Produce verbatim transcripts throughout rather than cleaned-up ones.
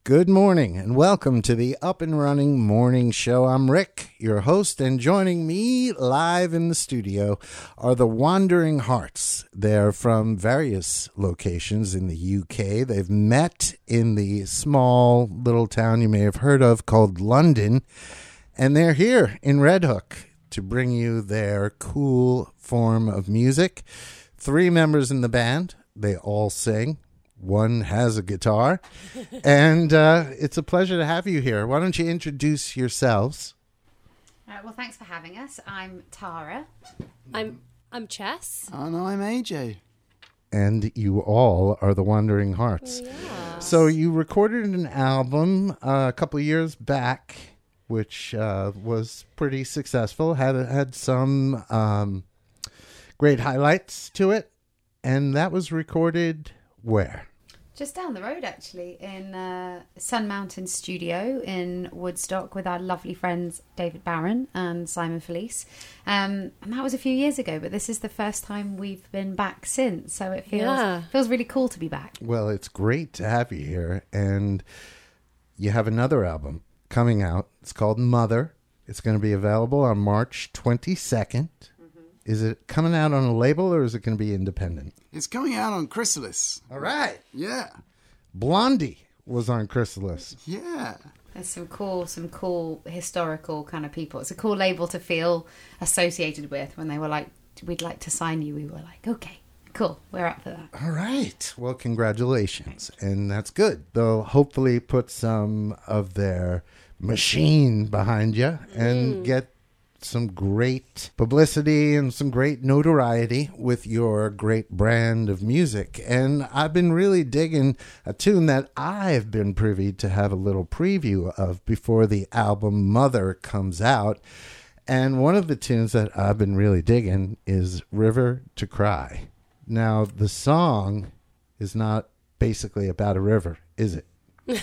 Good morning and welcome to the Up and Running Morning Show. I'm Rick, your host, and joining me live in the studio are the Wandering Hearts. They're from various locations in the U K. They've met in the small little town you may have heard of called London, and they're here in Red Hook to bring you their cool form of music. Three members in the band. They all sing. One has a guitar, and uh, it's a pleasure to have you here. Why don't you introduce yourselves? Uh, well, thanks for having us. I'm Tara. I'm I'm Chess. And I'm A J. And you all are the Wandering Hearts. Yeah. So you recorded an album uh, a couple of years back, which uh, was pretty successful. Had had some um, great highlights to it, and that was recorded where? Just down the road, actually, in uh, Sun Mountain Studio in Woodstock with our lovely friends David Barron and Simon Felice. Um, and that was a few years ago, but this is the first time we've been back since. So it feels Yeah. feels really cool to be back. Well, it's great to have you here. And you have another album coming out. It's called Mother. It's going to be available on March twenty-second. Is it coming out on a label or is it going to be independent? It's coming out on Chrysalis. All right. Yeah. Blondie was on Chrysalis. Yeah. There's some cool, some cool historical kind of people. It's a cool label to feel associated with. When they were like, we'd like to sign you, we were like, okay, cool, we're up for that. All right. Well, congratulations. And that's good. They'll hopefully put some of their machine behind you and Mm. get some great publicity and some great notoriety with your great brand of music. And I've been really digging a tune that I've been privy to have a little preview of before the album Mother comes out. And one of the tunes that I've been really digging is River to Cry. Now, the song is not basically about a river, is it?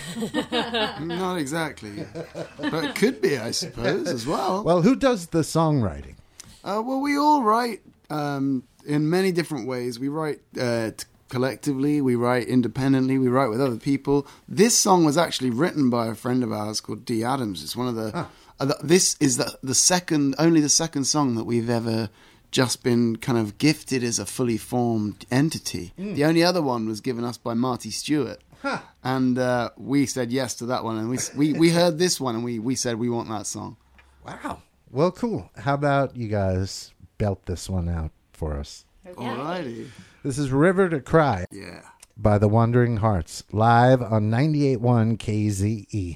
Not exactly. But it could be, I suppose, as well. Well, who does the songwriting? Uh, well, we all write um, in many different ways. We write uh, t- collectively, we write independently, we write with other people. This song was actually written by a friend of ours called Dee Adams. It's one of the... Huh. Uh, the this is the, the second, only the second song that we've ever just been kind of gifted as a fully formed entity. Mm. The only other one was given us by Marty Stewart. Huh. And uh, we said yes to that one. And we we, we heard this one and we, we said we want that song. Wow. Well, cool. How about you guys belt this one out for us? Okay. Alrighty. This is River to Cry Yeah. by the Wandering Hearts, live on ninety-eight point one K Z E.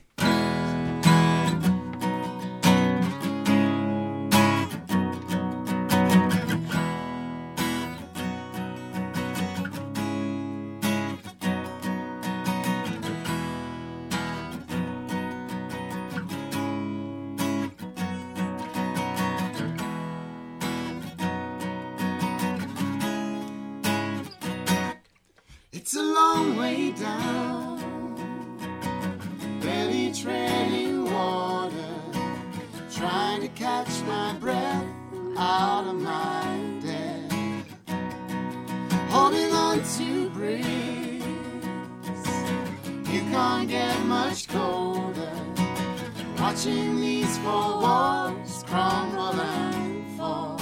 It's a long way down, barely treading water, trying to catch my breath out of my depth, holding on to breeze. You can't get much colder, watching these four walls crumble and fall.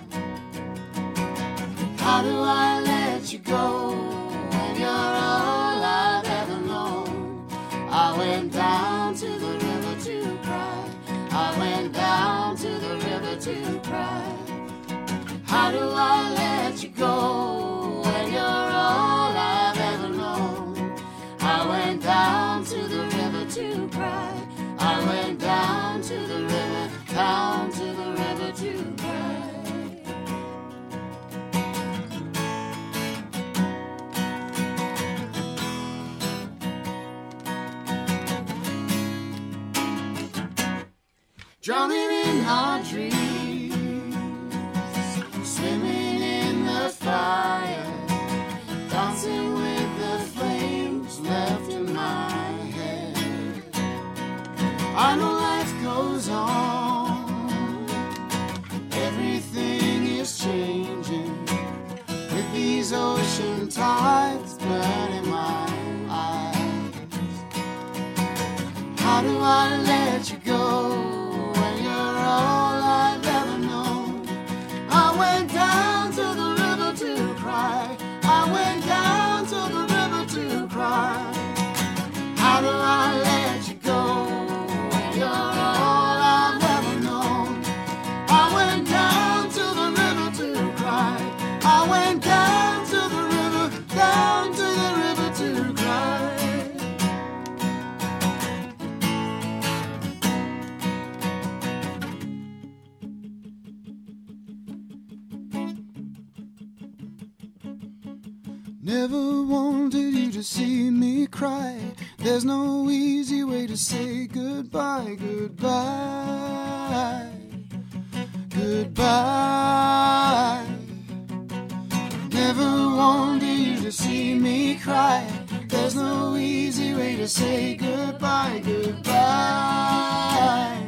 How do I let you go? You're all I've ever known. I went down to the river to cry. I went down to the river to cry. How do I let you go when you're all I've ever known? I went down to the river to cry. I went down to the river, down to the river to cry. Drowning in our dreams, swimming in the fire, dancing with the flames left in my head. I know life goes on, everything is changing, with these ocean tides burning my eyes. How do I let you go when you're all I've ever known? I went down to the river to cry. I went down to the river to cry. How do I let you go when you're all I've ever known? I went down to the river to cry. I went down to the river, down to the river to cry. Never wanted you to see me cry. There's no easy way to say goodbye, goodbye, goodbye. Never wanted you to see me cry. There's no easy way to say goodbye, goodbye,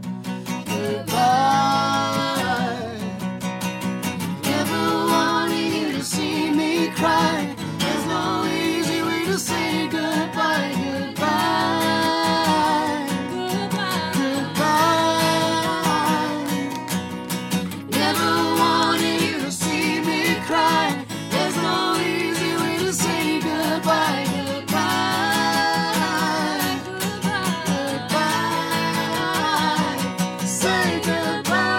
goodbye. Never wanted you to see me cry. There's no easy way to say goodbye, goodbye, goodbye. Never wanted you to see me cry. There's no easy way to say goodbye, goodbye, goodbye. Say goodbye.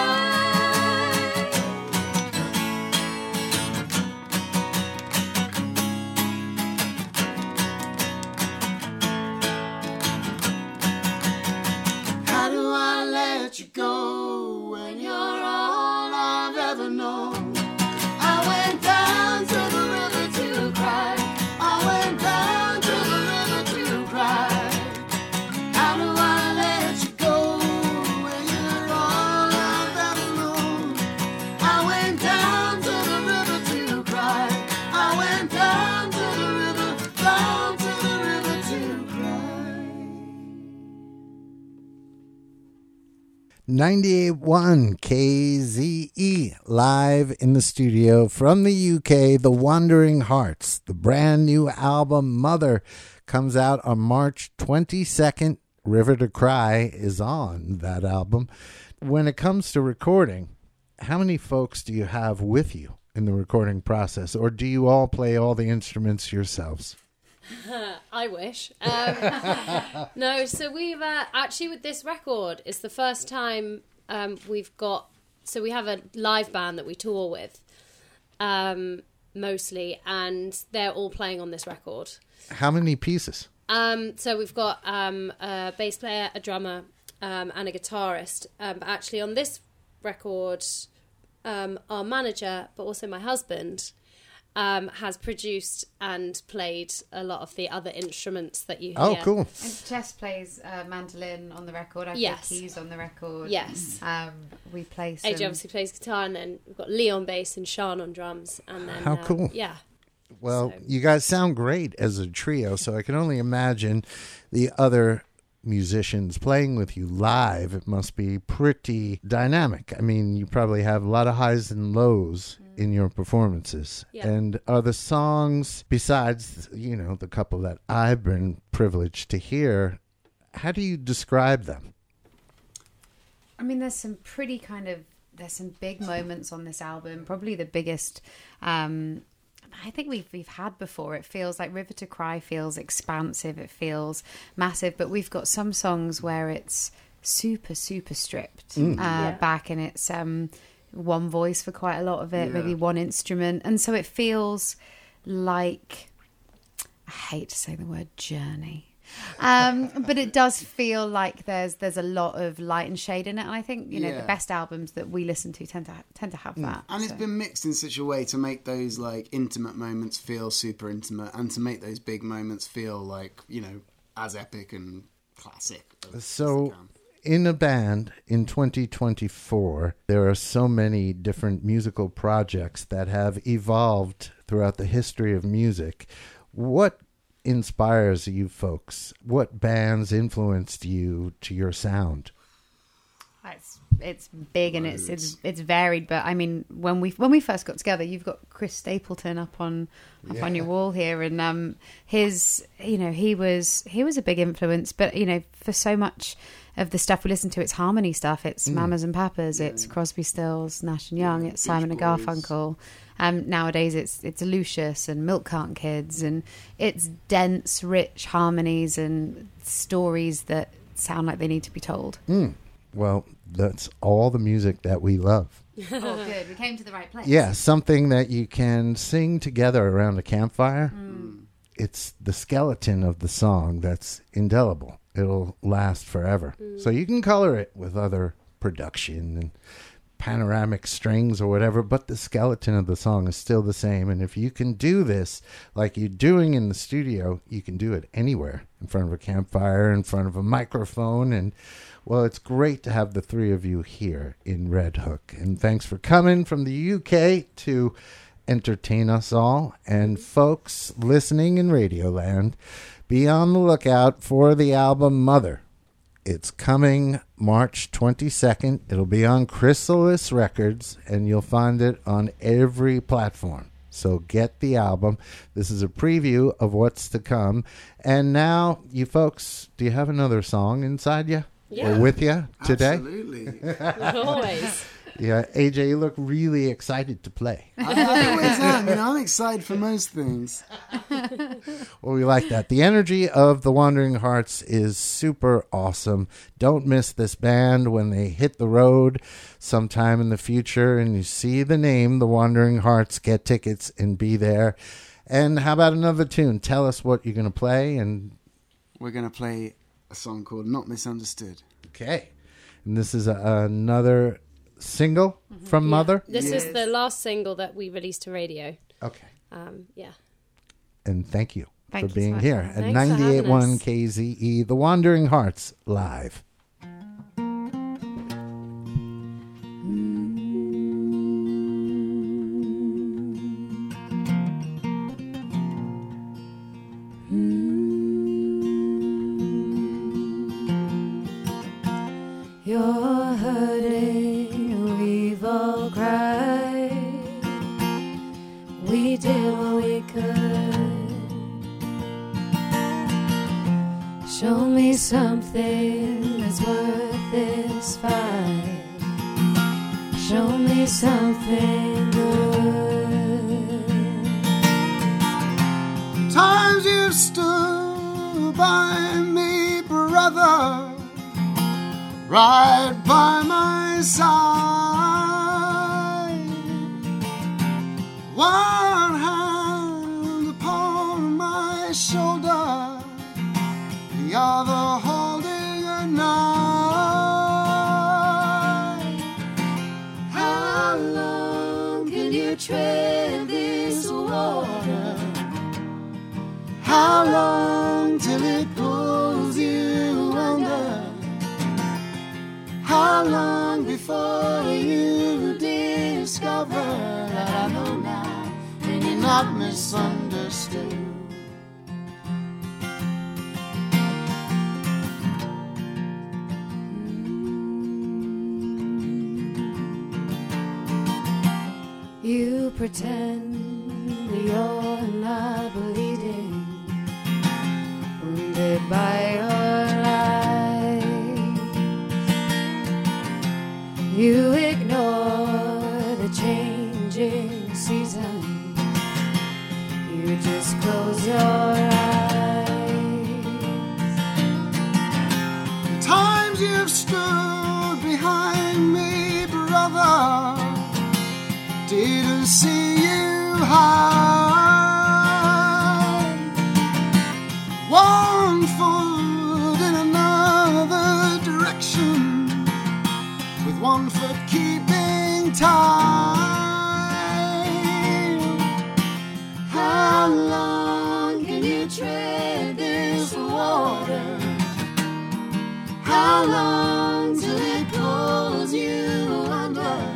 How do I let you go when you're all I've ever known? I went down to the river to cry. I went down to the river to cry. How do I let you go when you're all I've ever known? I went down to the river to cry. I went down to the river, down to the river to cry. ninety-eight point one K Z E, live in the studio from the U K, The Wandering Hearts. The brand new album, Mother, comes out on March twenty-second. River to Cry is on that album. When it comes to recording, how many folks do you have with you in the recording process? Or do you all play all the instruments yourselves? I wish. Um, no, so we've uh, actually with this record, it's the first time um, we've got. So we have a live band that we tour with, um, mostly, and they're all playing on this record. How many pieces? Um, so we've got um, a bass player, a drummer, um, and a guitarist. Um, but actually, on this record, um, our manager, but also my husband, um, has produced and played a lot of the other instruments that you hear. Oh, cool. And Jess plays uh, mandolin on the record. I Yes. play keys on the record. Yes. Um, we play some... A J obviously plays guitar, and then we've got Lee on bass and Sean on drums. And then, How uh, cool. Yeah. Well, So- you guys sound great as a trio, so I can only imagine the other musicians playing with you live. It must be pretty dynamic. I mean, you probably have a lot of highs and lows in your performances. Yeah. And are the songs, besides, you know, the couple that I've been privileged to hear, how do you describe them? I mean, there's some pretty kind of... There's some big moments on this album. Probably the biggest... Um, I think we've we've had before. It feels like River to Cry feels expansive. It feels massive. But we've got some songs where it's super super stripped uh, Yeah. back, and it's um, one voice for quite a lot of it, Yeah. maybe one instrument, and so it feels like, I hate to say the word journey. Um, but it does feel like there's there's a lot of light and shade in it, and I think you know Yeah. the best albums that we listen to tend to tend to have that. And it's so. been mixed in such a way to make those like intimate moments feel super intimate, and to make those big moments feel like, you know, as epic and classic as- as So, they can. in a band in twenty twenty-four, there are so many different musical projects that have evolved throughout the history of music. What inspires you folks? What bands influenced you to your sound? It's it's big and it's it's it's varied. But I mean, when we when we first got together, you've got Chris Stapleton up on up Yeah. on your wall here, and um, his you know he was he was a big influence. But you know, for so much of the stuff we listen to, it's harmony stuff. It's Mamas and Papas. It's Crosby, Stills, Nash and Young. It's Simon and Boys. Garfunkel. Um, nowadays, it's it's Lucius and Milk Carton Kids, and it's dense, rich harmonies and stories that sound like they need to be told. Mm. Well, that's all the music that we love. Oh, good. We came to the right place. Yeah, something that you can sing together around a campfire. It's the skeleton of the song that's indelible. It'll last forever. So you can color it with other production and panoramic strings or whatever, but the skeleton of the song is still the same. And if you can do this like you're doing in the studio, you can do it anywhere, in front of a campfire, in front of a microphone. And well, it's great to have the three of you here in Red Hook. And thanks for coming from the U K to entertain us all. And folks listening in Radioland, be on the lookout for the album Mother. It's coming March twenty-second. It'll be on Chrysalis Records, and you'll find it on every platform. So get the album. This is a preview of what's to come. And now, you folks, do you have another song inside you? Yeah. Or with you today? Absolutely. Always. Yeah, A J, you look really excited to play. I, I always am. You know, I'm excited for most things. Well, we like that. The energy of the Wandering Hearts is super awesome. Don't miss this band when they hit the road sometime in the future and you see the name, the Wandering Hearts. Get tickets and be there. And how about another tune? Tell us what you're going to play. And We're going to play a song called Not Misunderstood. okay. And this is a, another single from Mother? This Yes. is the last single that we released to radio. Okay. Um, yeah. And thank you Thank for you so being much. here at Thanks for ninety-eight having point one us. K Z E, The Wandering Hearts, live. You're hurting, we've all cried. We did what we could. Show me something that's worth this fight. Show me something good. Times you've stood by me, brother, right by my side. One hand upon my shoulder, the other holding a knife. How long can you tread this water? How long till it pulls you under? How long before you discover that I know now and you're not misunderstood? You pretend you're not bleeding, wounded by your lies. You ignore the changing seasons. You just close your eyes. Times you've stood behind me, brother, didn't see you hide. One foot in another direction, with one foot keeping time. How long can you tread this water? How long till it pulls you under?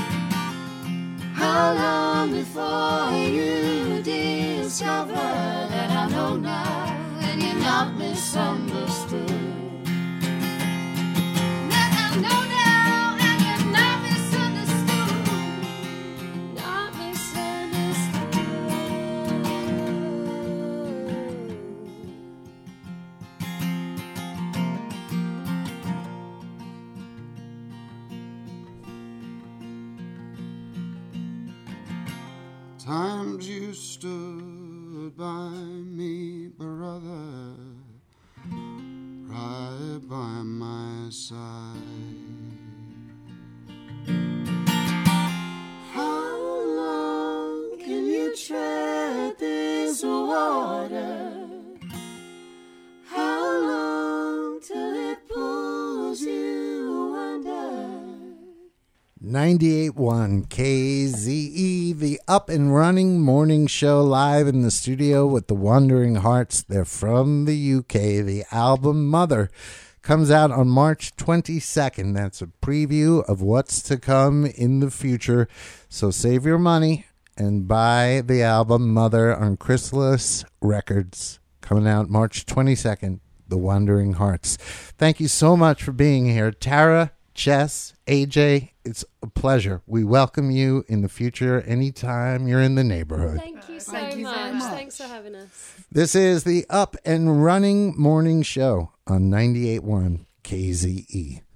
How long before you discover that I know now and you're not misunderstood? That I know now and times you stood by me, brother, right by my side. How long can you tread this water? How long till it pulls you under? ninety-eight point one K Z E, the Up and Running Morning Show, live in the studio with the Wandering Hearts. They're from the U K. The album Mother comes out on March twenty-second. That's a preview of what's to come in the future. So save your money and buy the album Mother on Chrysalis Records. Coming out March twenty-second, The Wandering Hearts. Thank you so much for being here. Tara, Jess, A J, it's a pleasure. We welcome you in the future anytime you're in the neighborhood. Thank you so Thank you much. very much. Thanks for having us. This is the Up and Running Morning Show on ninety-eight point one K Z E.